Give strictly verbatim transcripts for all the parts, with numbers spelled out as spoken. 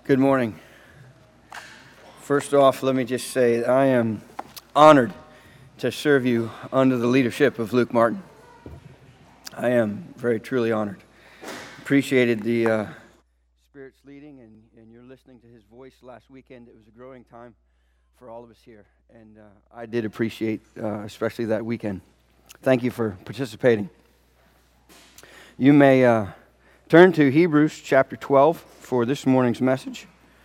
Good morning. First off, let me just say I am honored to serve you under the leadership of Luke Martin. I am very truly honored. Appreciated the uh, Spirit's leading and, and you're listening to his voice last weekend. It was a growing time for all of us here, and uh, I did appreciate uh, especially that weekend. Thank you for participating. You may uh, turn to Hebrews chapter twelve for this morning's message.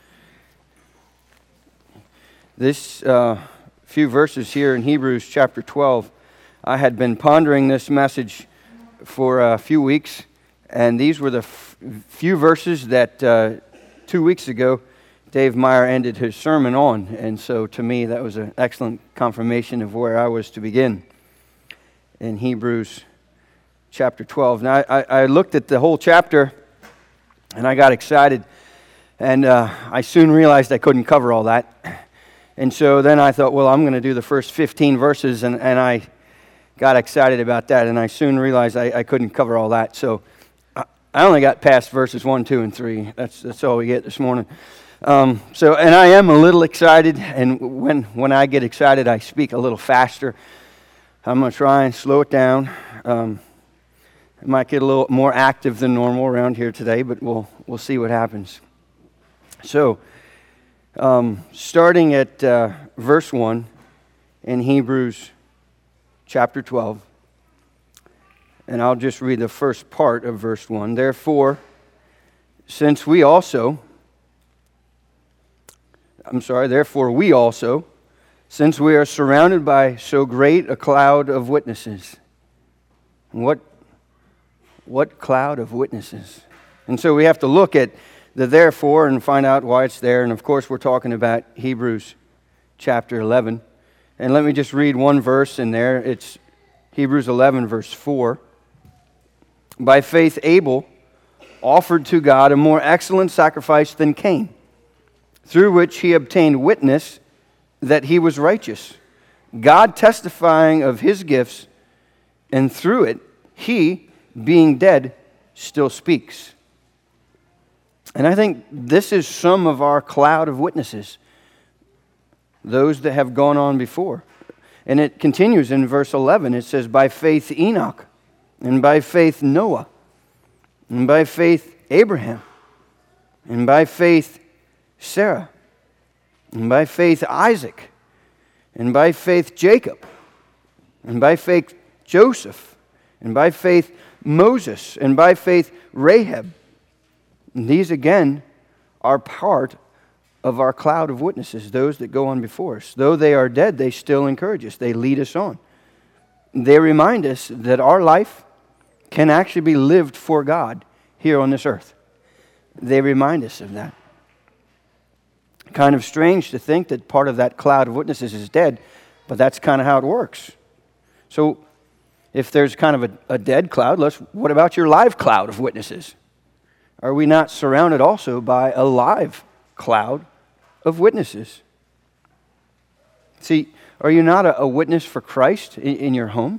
This uh, few verses here in Hebrews chapter twelve, I had been pondering this message for a few weeks, and these were the f- few verses that uh, two weeks ago Dave Meyer ended his sermon on, and so to me that was an excellent confirmation of where I was to begin in Hebrews chapter twelve. Now I, I looked at the whole chapter and I got excited, and uh, I soon realized I couldn't cover all that. And so then I thought, well, I'm going to do the first fifteen verses, and, and I got excited about that, and I soon realized I, I couldn't cover all that. So I, I only got past verses one, two, and three. That's that's all we get this morning. Um, so, and I am a little excited, and when when I get excited, I speak a little faster. I'm going to try and slow it down. Um, I might get a little more active than normal around here today, but we'll we'll see what happens. So, um, starting at uh, verse one in Hebrews chapter twelve, and I'll just read the first part of verse one. Therefore, since we also, I'm sorry, therefore we also, since we are surrounded by so great a cloud of witnesses. What What cloud of witnesses? And so we have to look at the therefore and find out why it's there. And of course, we're talking about Hebrews chapter eleven. And let me just read one verse in there. It's Hebrews eleven, verse four. By faith, Abel offered to God a more excellent sacrifice than Cain, through which he obtained witness that he was righteous, God testifying of his gifts, and through it, he, being dead, still speaks. And I think this is some of our cloud of witnesses, those that have gone on before. And it continues in verse eleven. It says, by faith Enoch, and by faith Noah, and by faith Abraham, and by faith Sarah, and by faith Isaac, and by faith Jacob, and by faith Joseph, and by faith Moses, and by faith Rahab. And these again are part of our cloud of witnesses, those that go on before us. Though they are dead, they still encourage us. They lead us on. They remind us that our life can actually be lived for God here on this earth. They remind us of that. Kind of strange to think that part of that cloud of witnesses is dead, but that's kind of how it works. So if there's kind of a, a dead cloud, let's, what about your live cloud of witnesses? Are we not surrounded also by a live cloud of witnesses? See, are you not a, a witness for Christ in, in your home?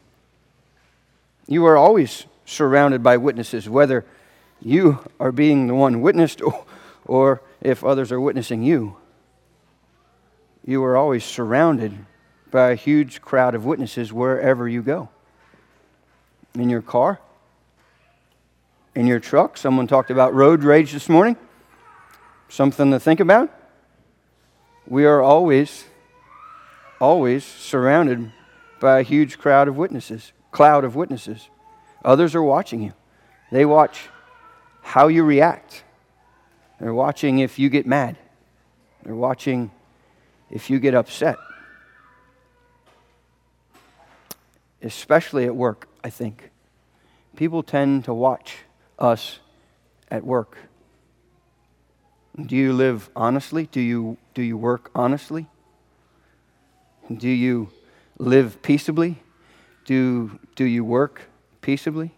You are always surrounded by witnesses, whether you are being the one witnessed or, or if others are witnessing you. You are always surrounded by a huge crowd of witnesses wherever you go. In your car, in your truck. Someone talked about road rage this morning. Something to think about. We are always, always surrounded by a huge crowd of witnesses, cloud of witnesses. Others are watching you. They watch how you react. They're watching if you get mad. They're watching if you get upset. Especially at work, I think. People tend to watch us at work. Do you live honestly? Do you do you work honestly? Do you live peaceably? Do do you work peaceably?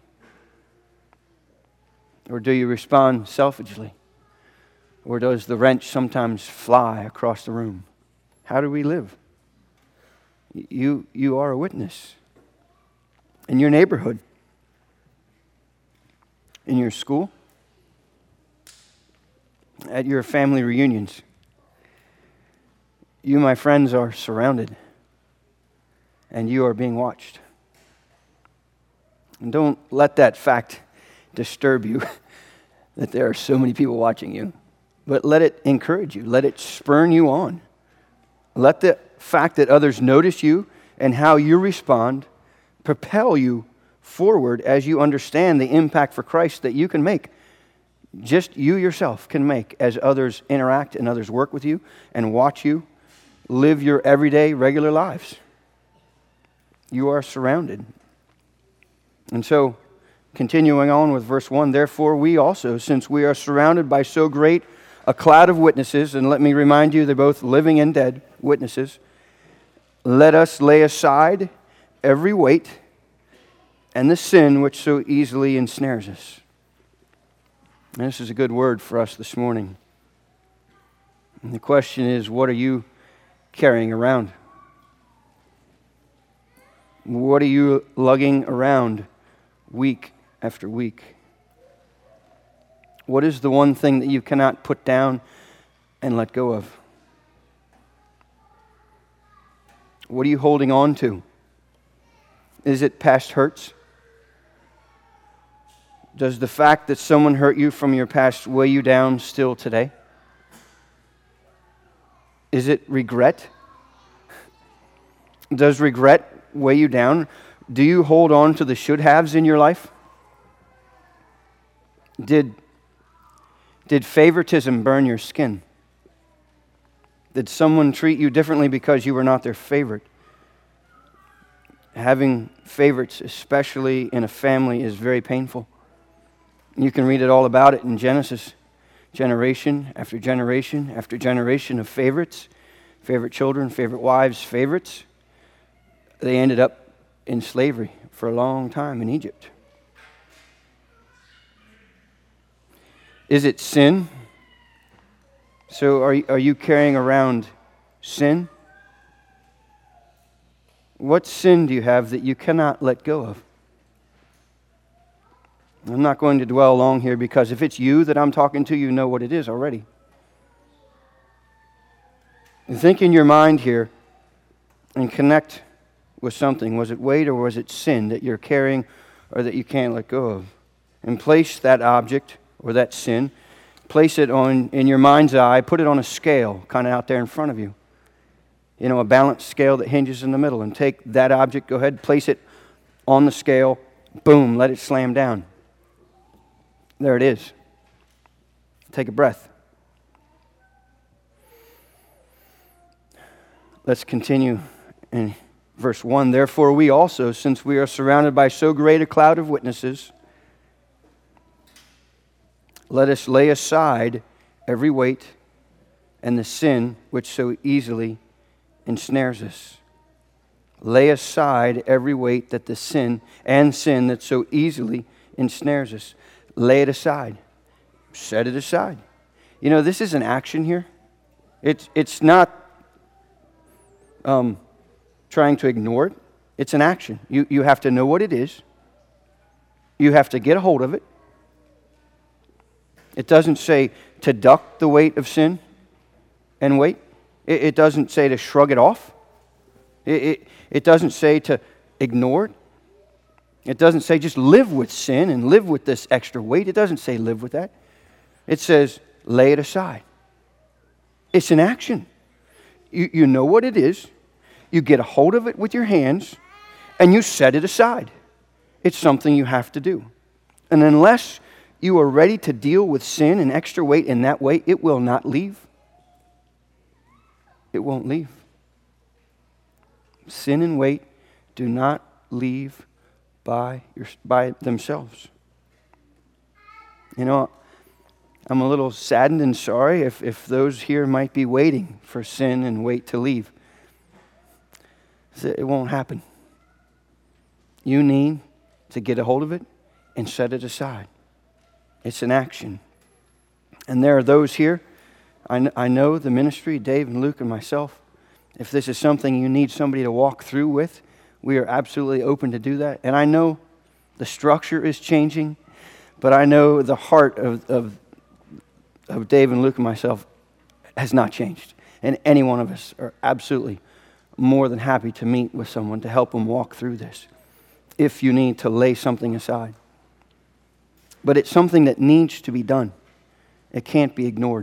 Or do you respond selfishly? Or does the wrench sometimes fly across the room? How do we live? You you are a witness in your neighborhood, in your school, at your family reunions. You, my friends, are surrounded, and you are being watched. And don't let that fact disturb you that there are so many people watching you, but let it encourage you. Let it spurn you on. Let the fact that others notice you and how you respond propel you forward as you understand the impact for Christ that you can make. Just you yourself can make as others interact and others work with you and watch you live your everyday, regular lives. You are surrounded. And so, continuing on with verse one, therefore we also, since we are surrounded by so great a cloud of witnesses, and let me remind you, they're both living and dead witnesses, let us lay aside every weight and the sin which so easily ensnares us. And this is a good word for us this morning. And the question is, what are you carrying around? What are you lugging around week after week? What is the one thing that you cannot put down and let go of? What are you holding on to? Is it past hurts? Does the fact that someone hurt you from your past weigh you down still today? Is it regret? Does regret weigh you down? Do you hold on to the should-haves in your life? Did, did favoritism burn your skin? Did someone treat you differently because you were not their favorite? Having favorites, especially in a family, is very painful. You can read it all about it in Genesis. Generation after generation after generation of favorites, favorite children, favorite wives, favorites. They ended up in slavery for a long time in Egypt. Is it sin? So are, are you carrying around sin? What sin do you have that you cannot let go of? I'm not going to dwell long here because if it's you that I'm talking to, you know what it is already. Think in your mind here and connect with something. Was it weight or was it sin that you're carrying or that you can't let go of? And place that object or that sin, place it on in your mind's eye, put it on a scale kind of out there in front of you. You know, a balanced scale that hinges in the middle. And take that object, go ahead, place it on the scale, boom, let it slam down. There it is. Take a breath. Let's continue in verse one. Therefore we also, since we are surrounded by so great a cloud of witnesses, let us lay aside every weight and the sin which so easily ensnares us. Lay aside every weight that the sin and sin that so easily ensnares us. Lay it aside. Set it aside. You know, this is an action here. It's it's not um, trying to ignore it. It's an action. You you have to know what it is. You have to get a hold of it. It doesn't say to duck the weight of sin and wait. It, it doesn't say to shrug it off. It, it it doesn't say to ignore it. It doesn't say just live with sin and live with this extra weight. It doesn't say live with that. It says lay it aside. It's an action. You, you know what it is. You get a hold of it with your hands and you set it aside. It's something you have to do. And unless you are ready to deal with sin and extra weight in that way, it will not leave. It won't leave. Sin and weight do not leave by your, by themselves. You know, I'm a little saddened and sorry if, if those here might be waiting for sin and weight to leave. It won't happen. You need to get a hold of it and set it aside. It's an action. And there are those here, I, kn- I know the ministry, Dave and Luke and myself, if this is something you need somebody to walk through with, we are absolutely open to do that. And I know the structure is changing, but I know the heart of, of, of Dave and Luke and myself has not changed. And any one of us are absolutely more than happy to meet with someone to help them walk through this, if you need to lay something aside. But it's something that needs to be done. It can't be ignored.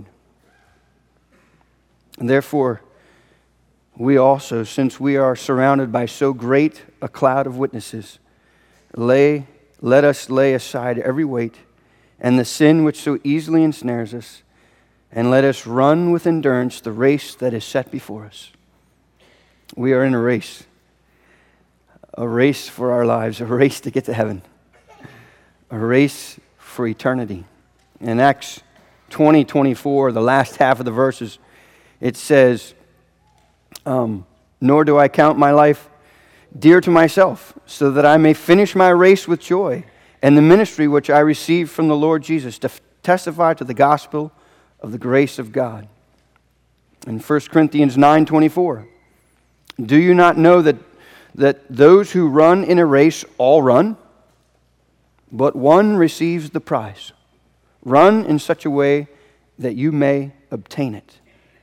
And therefore, we also, since we are surrounded by so great a cloud of witnesses, lay, let us lay aside every weight and the sin which so easily ensnares us, and let us run with endurance the race that is set before us. We are in a race, a race for our lives, a race to get to heaven, a race for eternity. In Acts twenty twenty-four, the last half of the verses, it says, um, nor do I count my life dear to myself, so that I may finish my race with joy, and the ministry which I received from the Lord Jesus, to f- testify to the gospel of the grace of God. In First Corinthians nine twenty-four, do you not know that, that those who run in a race all run, but one receives the prize? Run in such a way that you may obtain it.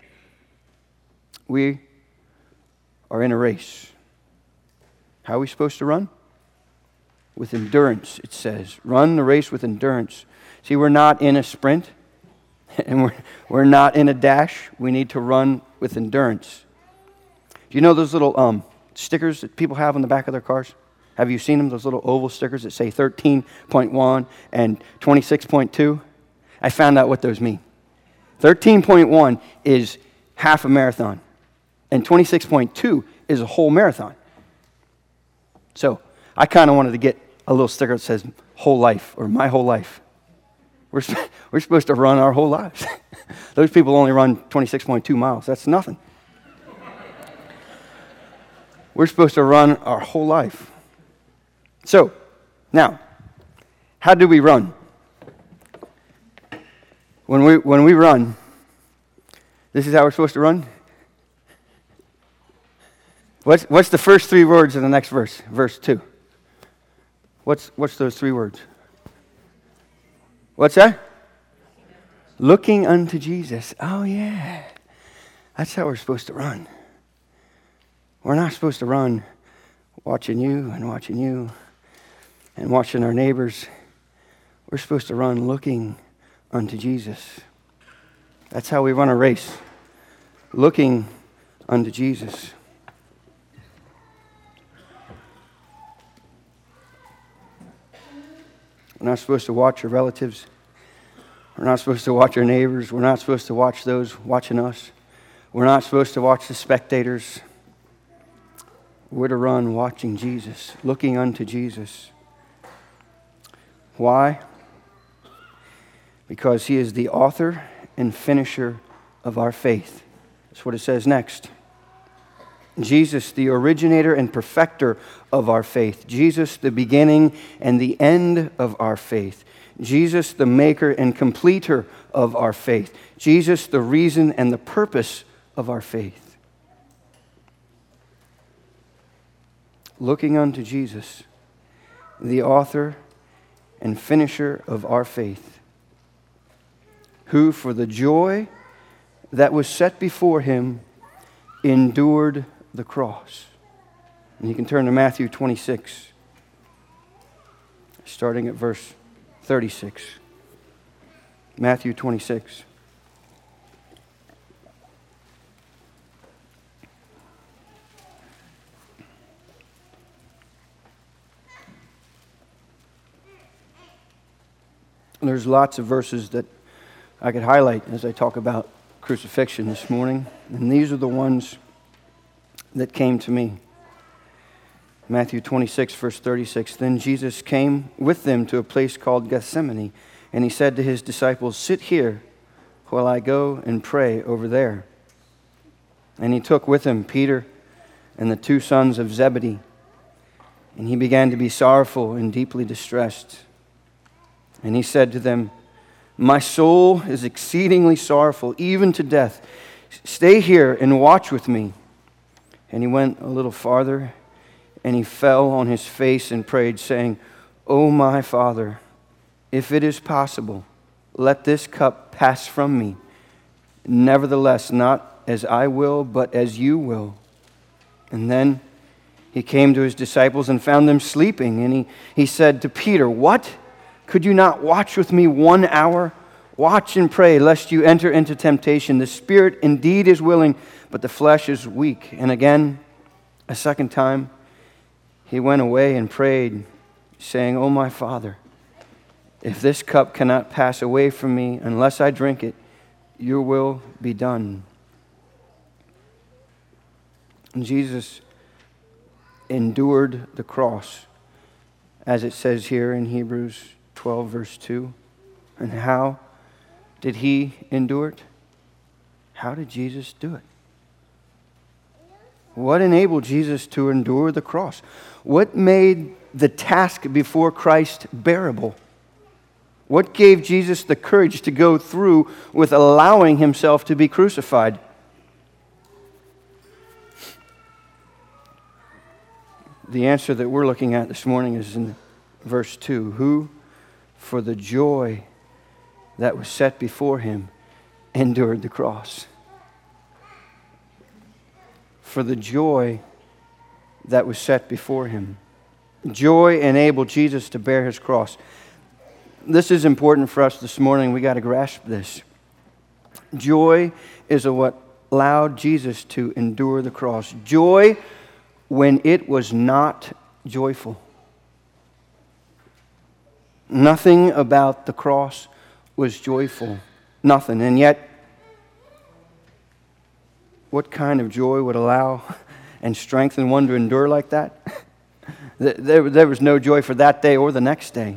We are in a race. How are we supposed to run? With endurance, it says. Run the race with endurance. See, we're not in a sprint, and we're, we're not in a dash. We need to run with endurance. Do you know those little um, stickers that people have on the back of their cars? Have you seen them, those little oval stickers that say thirteen point one and twenty-six point two? I found out what those mean. thirteen point one is half a marathon, and twenty-six point two is a whole marathon. So I kind of wanted to get a little sticker that says whole life or my whole life. We're, we're supposed to run our whole lives. Those people only run twenty-six point two miles. That's nothing. We're supposed to run our whole life. So, now, how do we run? When we when we run, this is how we're supposed to run. What's what's the first three words in the next verse? Verse two. What's what's those three words? What's that? Looking unto Jesus. Oh yeah. That's how we're supposed to run. We're not supposed to run watching you and watching you and watching our neighbors. We're supposed to run looking unto Jesus. That's how we run a race. Looking unto Jesus. We're not supposed to watch our relatives. We're not supposed to watch our neighbors. We're not supposed to watch those watching us. We're not supposed to watch the spectators. We're to run watching Jesus, looking unto Jesus. Why? Because He is the author and finisher of our faith. That's what it says next. Jesus, the originator and perfecter of our faith. Jesus, the beginning and the end of our faith. Jesus, the maker and completer of our faith. Jesus, the reason and the purpose of our faith. Looking unto Jesus, the author and finisher of our faith, who for the joy that was set before Him endured the cross. And you can turn to Matthew twenty-six, starting at verse thirty-six. Matthew twenty-six. There's lots of verses that I could highlight as I talk about crucifixion this morning, and these are the ones that came to me. Matthew twenty-six, verse thirty-six. Then Jesus came with them to a place called Gethsemane, and He said to His disciples, sit here while I go and pray over there. And He took with Him Peter and the two sons of Zebedee, and He began to be sorrowful and deeply distressed. And He said to them, my soul is exceedingly sorrowful, even to death. Stay here and watch with me. And He went a little farther, and He fell on His face and prayed, saying, O my Father, if it is possible, let this cup pass from me. Nevertheless, not as I will, but as you will. And then he came to his disciples and found them sleeping. And he, he said to Peter, what? Could you not watch with me one hour? Watch and pray, lest you enter into temptation. The spirit indeed is willing, but the flesh is weak. And again, a second time, he went away and prayed, saying, O my Father, if this cup cannot pass away from me unless I drink it, your will be done. And Jesus endured the cross, as it says here in Hebrews twelve, verse two. And how did he endure it? How did Jesus do it? What enabled Jesus to endure the cross? What made the task before Christ bearable? What gave Jesus the courage to go through with allowing himself to be crucified? The answer that we're looking at this morning is in verse two. Who, for the joy that was set before him, endured the cross. For the joy that was set before him. Joy enabled Jesus to bear his cross. This is important for us this morning. We got to grasp this. Joy is what allowed Jesus to endure the cross. Joy when it was not joyful. Nothing about the cross was joyful. Nothing. And yet, what kind of joy would allow and strengthen one to endure like that? There, there was no joy for that day or the next day.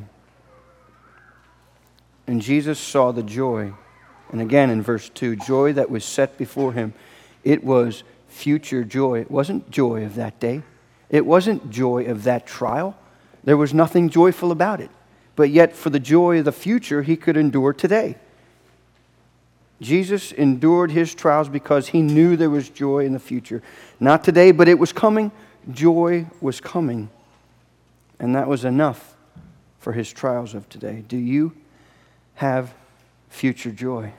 And Jesus saw the joy. And again in verse two, joy that was set before him. It was future joy. It wasn't joy of that day. It wasn't joy of that trial. There was nothing joyful about it. But yet for the joy of the future, he could endure today. Jesus endured his trials because he knew there was joy in the future. Not today, but it was coming. Joy was coming. And that was enough for his trials of today. Do you have future joy?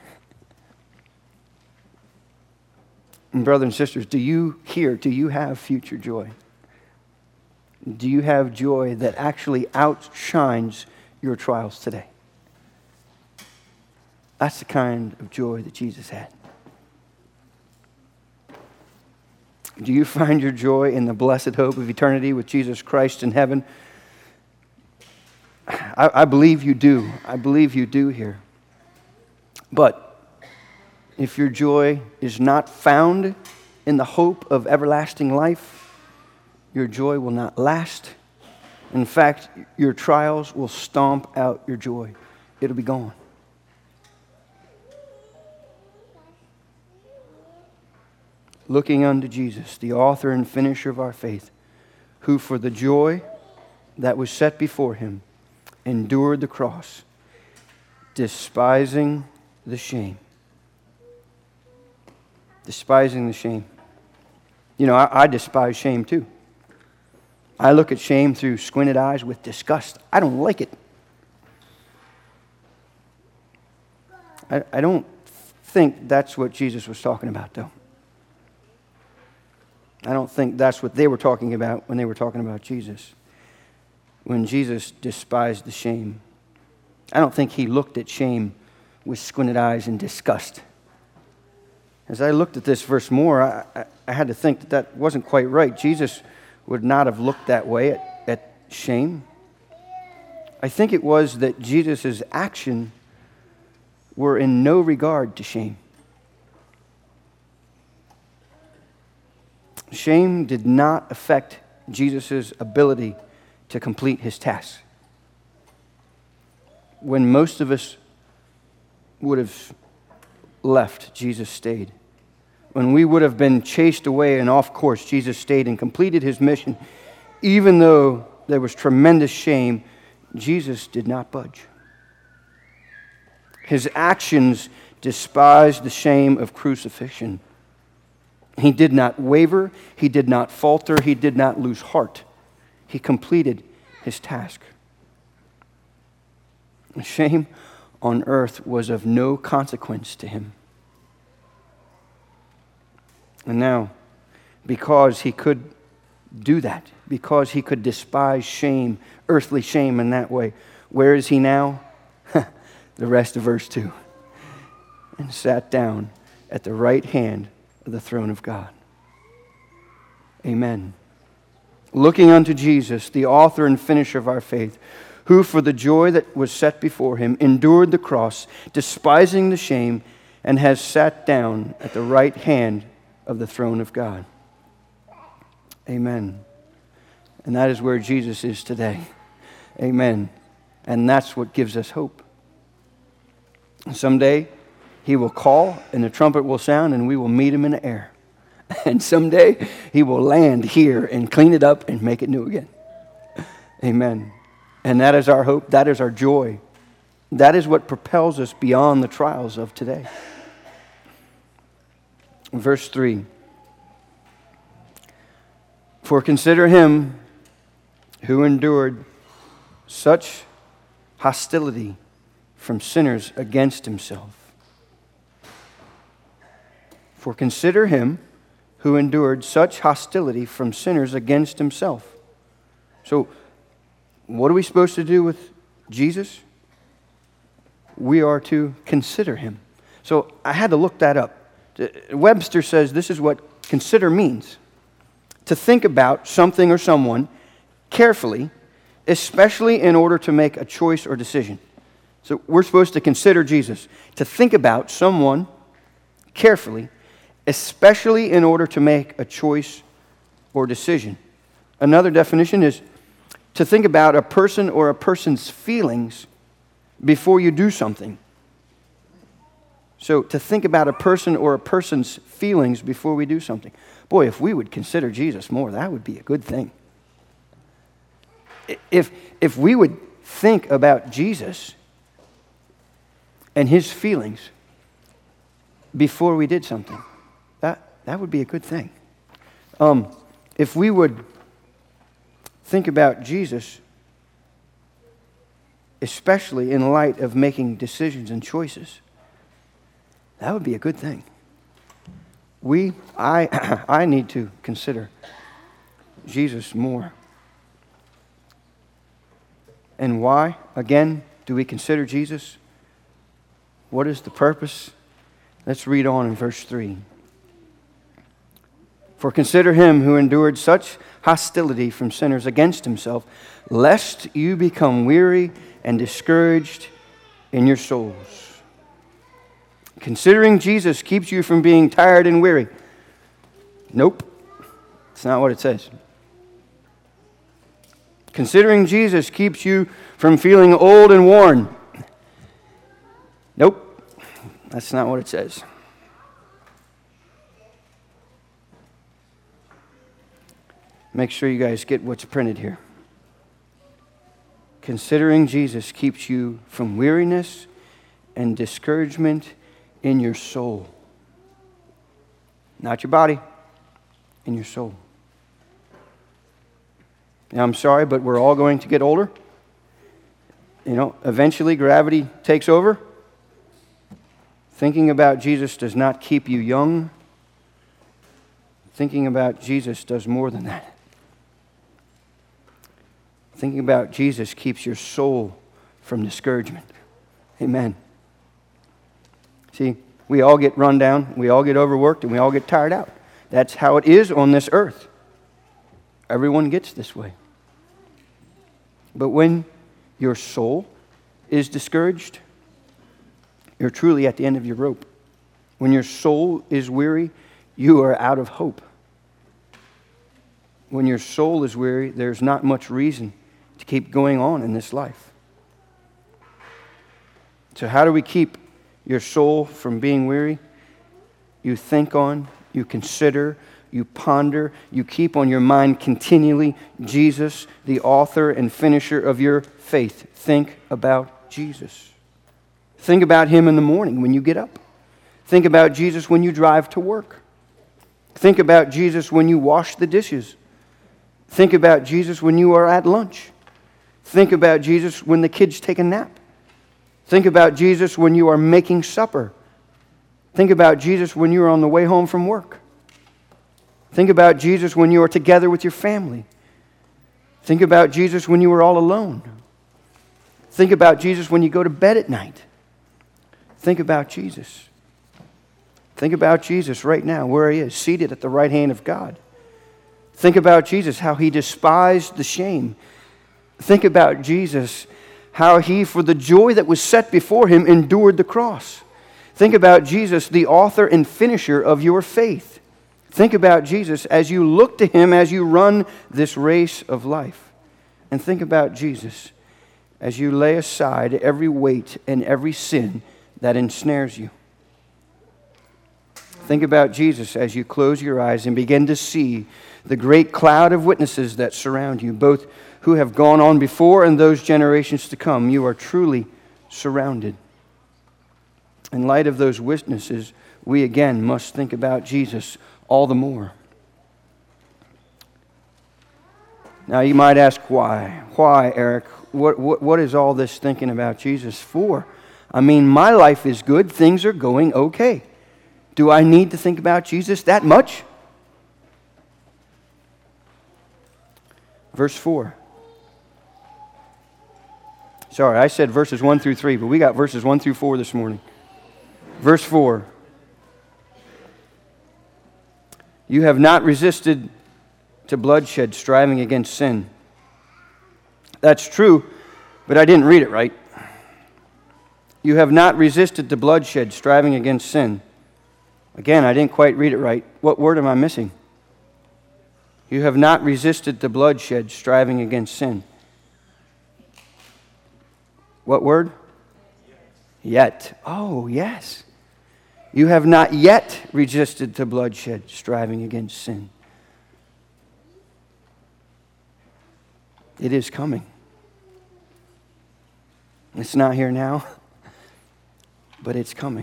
And brothers and sisters, do you here, do you have future joy? Do you have joy that actually outshines your trials today? That's the kind of joy that Jesus had. Do you find your joy in the blessed hope of eternity with Jesus Christ in heaven? I, I believe you do. I believe you do here. But if your joy is not found in the hope of everlasting life, your joy will not last. In fact, your trials will stomp out your joy. It'll be gone. Looking unto Jesus, the author and finisher of our faith, who for the joy that was set before him endured the cross, despising the shame. Despising the shame. You know, I, I despise shame too. I look at shame through squinted eyes with disgust. I don't like it. I, I don't think that's what Jesus was talking about, though. I don't think that's what they were talking about when they were talking about Jesus. When Jesus despised the shame. I don't think he looked at shame with squinted eyes and disgust. As I looked at this verse more, I, I, I had to think that that wasn't quite right. Jesus would not have looked that way at, at shame. I think it was that Jesus' action were in no regard to shame. Shame did not affect Jesus' ability to complete his task. When most of us would have left, Jesus stayed. When we would have been chased away and off course, Jesus stayed and completed his mission. Even though there was tremendous shame, Jesus did not budge. His actions despised the shame of crucifixion. He did not waver. He did not falter. He did not lose heart. He completed his task. Shame on earth was of no consequence to him. And now, because he could do that, because he could despise shame, earthly shame in that way, where is he now? The rest of verse two. And sat down at the right hand of the throne of God. Amen. Looking unto Jesus, the author and finisher of our faith, who for the joy that was set before him endured the cross, despising the shame, and has sat down at the right hand of the throne of God. Amen. And that is where Jesus is today. Amen. And that's what gives us hope. Someday he will call and the trumpet will sound and we will meet him in the air. And someday he will land here and clean it up and make it new again. Amen. And that is our hope. That is our joy. That is what propels us beyond the trials of today. Verse three. For consider him who endured such hostility from sinners against himself. For consider him who endured such hostility from sinners against himself. So, what are we supposed to do with Jesus? We are to consider him. So, I had to look that up. Webster says this is what consider means. To think about something or someone carefully, especially in order to make a choice or decision. So we're supposed to consider Jesus. To think about someone carefully, especially in order to make a choice or decision. Another definition is to think about a person or a person's feelings before you do something. So to think about a person or a person's feelings before we do something. Boy, if we would consider Jesus more, that would be a good thing. If, if we would think about Jesus and his feelings before we did something, that, that would be a good thing. Um, if we would think about Jesus, especially in light of making decisions and choices, that would be a good thing. We, I, I need to consider Jesus more. And why, again, do we consider Jesus? What is the purpose? Let's read on in verse three. For consider him who endured such hostility from sinners against himself, lest you become weary and discouraged in your souls. Considering Jesus keeps you from being tired and weary. Nope. That's not what it says. Considering Jesus keeps you from feeling old and worn. Nope. That's not what it says. Make sure you guys get what's printed here. Considering Jesus keeps you from weariness and discouragement in your soul. Not your body, in your soul. Now, I'm sorry, but we're all going to get older. You know, eventually gravity takes over. Thinking about Jesus does not keep you young. Thinking about Jesus does more than that. Thinking about Jesus keeps your soul from discouragement. Amen. See, we all get run down, we all get overworked, and we all get tired out. That's how it is on this earth. Everyone gets this way. But when your soul is discouraged, you're truly at the end of your rope. When your soul is weary, you are out of hope. When your soul is weary, there's not much reason to keep going on in this life. So how do we keep your soul from being weary? You think on, you consider, you ponder, you keep on your mind continually Jesus, the author and finisher of your faith. Think about Jesus. Think about him in the morning when you get up. Think about Jesus when you drive to work. Think about Jesus when you wash the dishes. Think about Jesus when you are at lunch. Think about Jesus when the kids take a nap. Think about Jesus when you are making supper. Think about Jesus when you are on the way home from work. Think about Jesus when you are together with your family. Think about Jesus when you are all alone. Think about Jesus when you go to bed at night. Think about Jesus. Think about Jesus right now, where He is, seated at the right hand of God. Think about Jesus, how He despised the shame. Think about Jesus, how He, for the joy that was set before Him, endured the cross. Think about Jesus, the author and finisher of your faith. Think about Jesus as you look to Him as you run this race of life. And think about Jesus as you lay aside every weight and every sin that ensnares you. Think about Jesus as you close your eyes and begin to see the great cloud of witnesses that surround you, both who have gone on before and those generations to come. You are truly surrounded. In light of those witnesses, we again must think about Jesus all the more. Now you might ask why? Why, Eric? What, what, what is all this thinking about Jesus for? I mean, my life is good. Things are going okay. Do I need to think about Jesus that much? Verse four. Sorry, I said verses one through three, but we got verses one through four this morning. Verse four. You have not resisted to bloodshed, striving against sin. That's true, but I didn't read it right. You have not resisted to bloodshed, striving against sin. Again, I didn't quite read it right. What word am I missing? You have not resisted to bloodshed, striving against sin. What word? Yet. Oh, yes. You have not yet resisted to bloodshed, striving against sin. It is coming. It's not here now, but it's coming.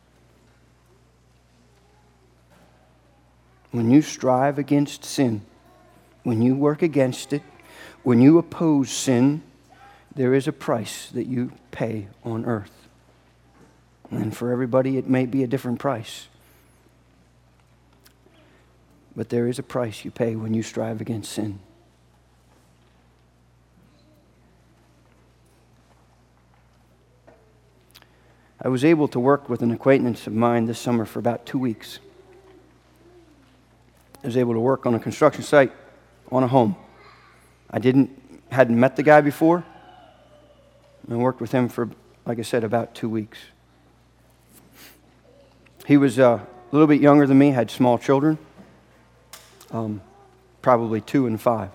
When you strive against sin, when you work against it, when you oppose sin, there is a price that you pay on earth. And for everybody, it may be a different price. But there is a price you pay when you strive against sin. I was able to work with an acquaintance of mine this summer for about two weeks. I was able to work on a construction site on a home. I didn't hadn't met the guy before. I worked with him for, like I said, about two weeks. He was uh, a little bit younger than me, had small children, um, probably two and five.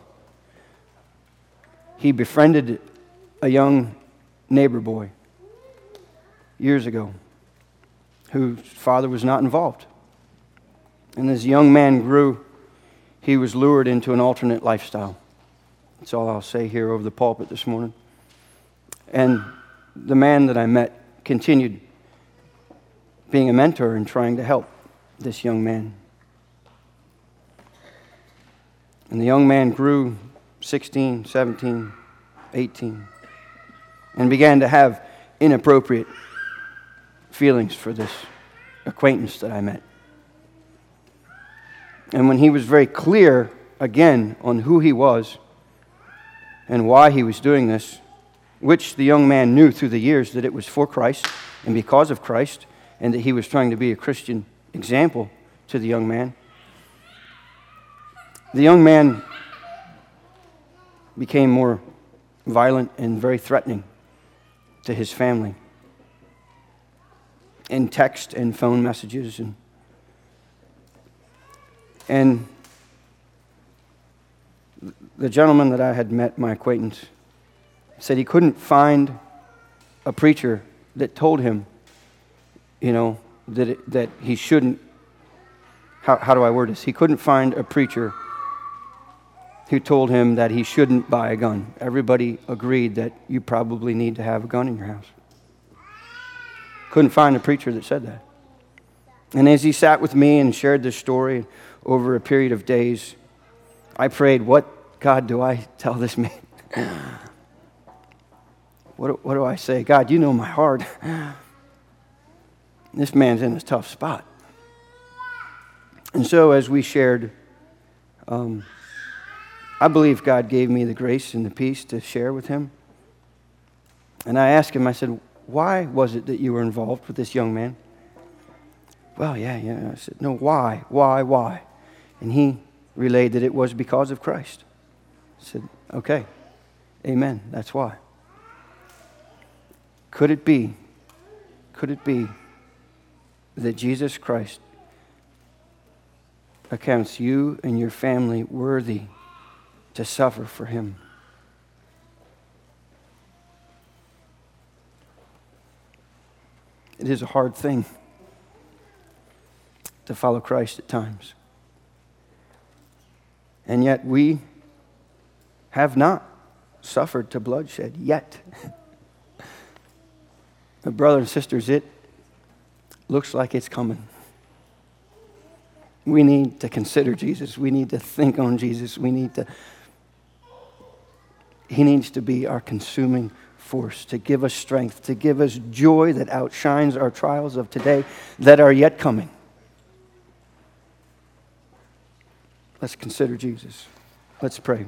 He befriended a young neighbor boy years ago whose father was not involved. And as the young man grew, he was lured into an alternate lifestyle. That's all I'll say here over the pulpit this morning. And the man that I met continued being a mentor and trying to help this young man. And the young man grew sixteen, seventeen, eighteen, and began to have inappropriate feelings for this acquaintance that I met. And when he was very clear, again, on who he was and why he was doing this, which the young man knew through the years that it was for Christ and because of Christ, and that he was trying to be a Christian example to the young man, the young man became more violent and very threatening to his family in text and phone messages. And, and the gentleman that I had met, my acquaintance, said he couldn't find a preacher that told him, you know, that it, that he shouldn't, how, how do I word this? He couldn't find a preacher who told him that he shouldn't buy a gun. Everybody agreed that you probably need to have a gun in your house. Couldn't find a preacher that said that. And as he sat with me and shared this story over a period of days, I prayed, what God do I tell this man? what, do- what do I say? God, you know my heart. This man's in a tough spot. And so as we shared, um, I believe God gave me the grace and the peace to share with him. And I asked him, I said, why was it that you were involved with this young man? Well, yeah, yeah. I said, no, why, why, why? And he relayed that it was because of Christ. I said, okay, amen, that's why. Could it be, could it be that Jesus Christ accounts you and your family worthy to suffer for him? It is a hard thing to follow Christ at times. And yet we have not suffered to bloodshed yet. But brothers and sisters, it looks like it's coming. We need to consider Jesus. We need to think on Jesus. We need to, he needs to be our consuming force, to give us strength, to give us joy that outshines our trials of today that are yet coming. Let's consider Jesus. Let's pray.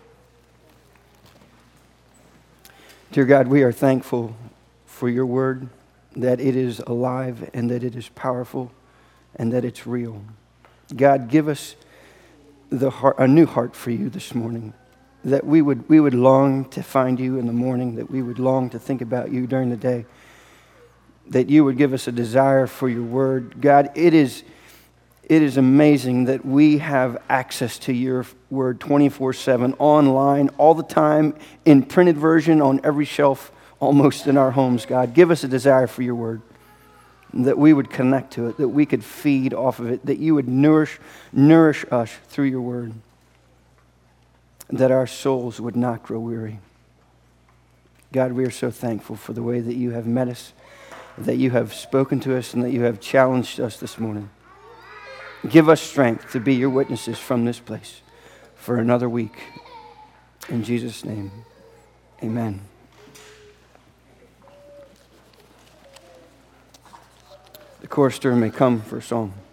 Dear God, we are thankful for your word, that it is alive and that it is powerful and that it's real. God, give us the heart, a new heart for you this morning, that we would we would long to find you in the morning, that we would long to think about you during the day, that you would give us a desire for your word. God, it is it is amazing that we have access to your word twenty-four seven, online, all the time, in printed version, on every shelf, almost in our homes. God, give us a desire for your word, that we would connect to it, that we could feed off of it, that you would nourish nourish us through your word, that our souls would not grow weary. God, we are so thankful for the way that you have met us, that you have spoken to us, and that you have challenged us this morning. Give us strength to be your witnesses from this place for another week. In Jesus' name, amen. The chorister may come for a song.